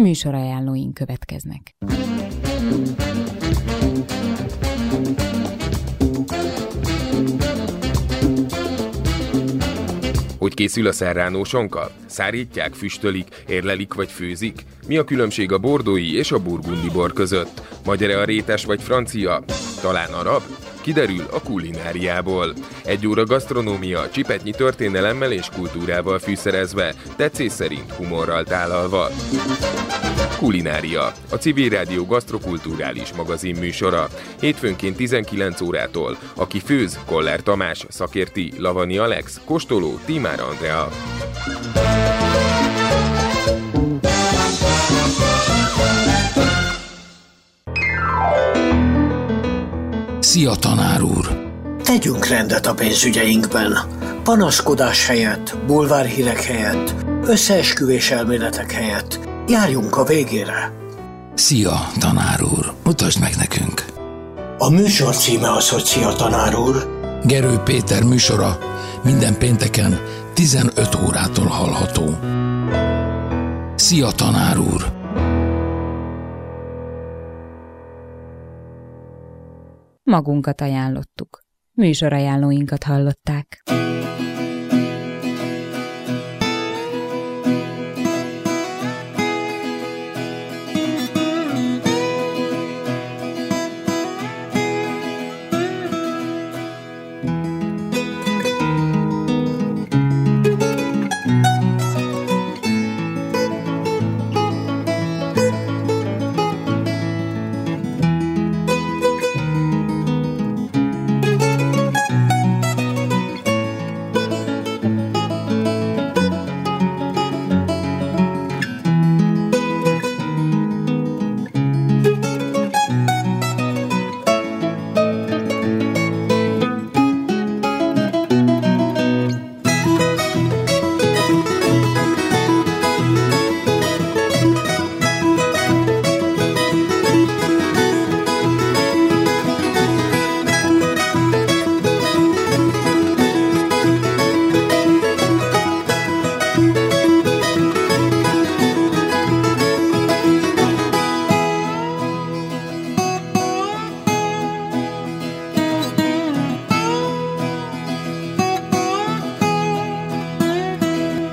műsorajánlóink következnek. Hogy készül a serrano sonka? Szárítják, füstölik, érlelik vagy főzik? Mi a különbség a bordói és a burgundi bor között? Magyar-e a rétes vagy francia? Talán arab? Kiderül a kulináriából. 1 óra gasztronómia, csipetnyi történelemmel és kultúrával fűszerezve, tetszés szerint humorral tálalva. Kulinária, a Civil Rádió gasztrokulturális magazin műsora. Hétfőnként 19 órától. Aki főz, Koller Tamás, szakérti, Lavani Alex, kóstoló, Tímár Andrea. Szia, tanár úr! Tegyünk rendet a pénzügyeinkben. Panaszkodás helyett, bulvárhírek helyett, összeesküvés elméletek helyett. Járjunk a végére. Szia, tanár úr! Mutasd meg nekünk! A műsor címe az, hogy Szia, tanár úr. Gerő Péter műsora minden pénteken 15 órától hallható. Szia, tanár úr! Magunkat ajánlottuk. Műsorajánlóinkat hallották.